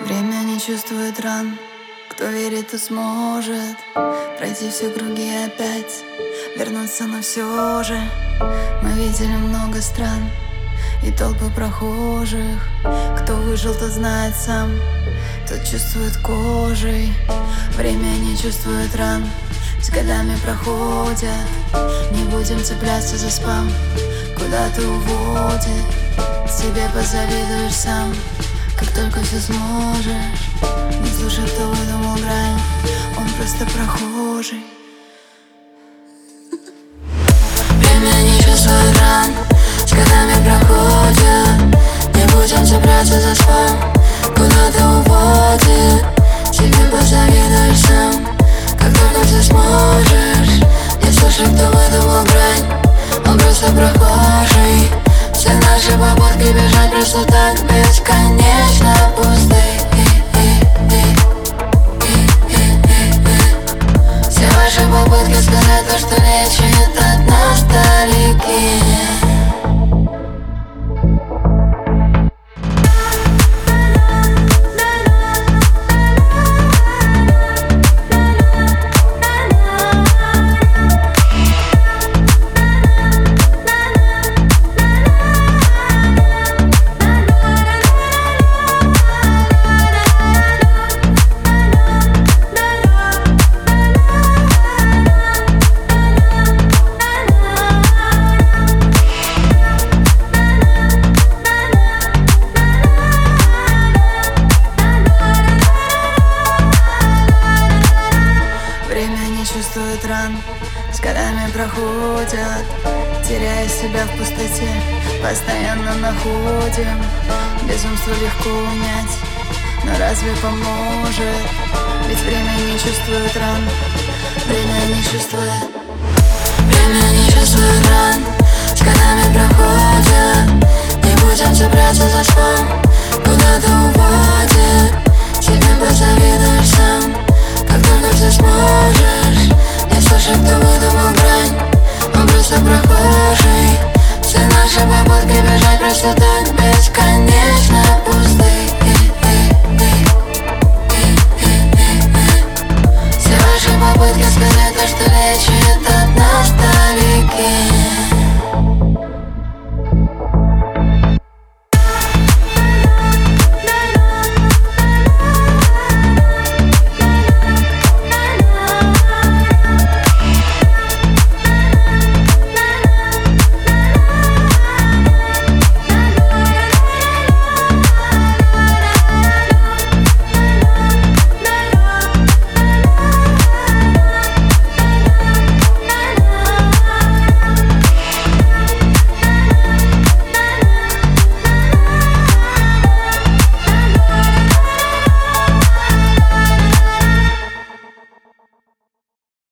Время не чувствует ран. Кто верит, тот сможет пройти все круги опять, вернуться, но все же мы видели много стран и толпы прохожих. Кто выжил, тот знает сам, тот чувствует кожей. Время не чувствует ран, с годами проходят. Не будем цепляться за спам, куда ты уводит. Себе позавидуешь сам, как только все сможешь. Не слушай, кто выдумал грань, он просто прохожий. Время не чувствует ран, с годами проходят. Не будем цепляться за спам, куда ты уводит. Себе позавидуешь сам, как только все сможешь. Не слушай, кто выдумал грань, он просто прохожий. Все наши попытки бежать просто так бесконечно пусты. Все ваши попытки сказать то, что лечит от ностальгии. Чувствует ран, с годами проходят, теряя себя в пустоте, постоянно находим. Безумство легко унять, но разве поможет? Ведь время не чувствует ран, время не чувствует. Время не чувствует ран, с годами проходят. Не будем цепляться за спам, куда ты уводит. Себе позавидуешь сам, как только все сможешь. Не слушай, кто выдумал грань, он просто прохожий. Все наши попытки бежать просто так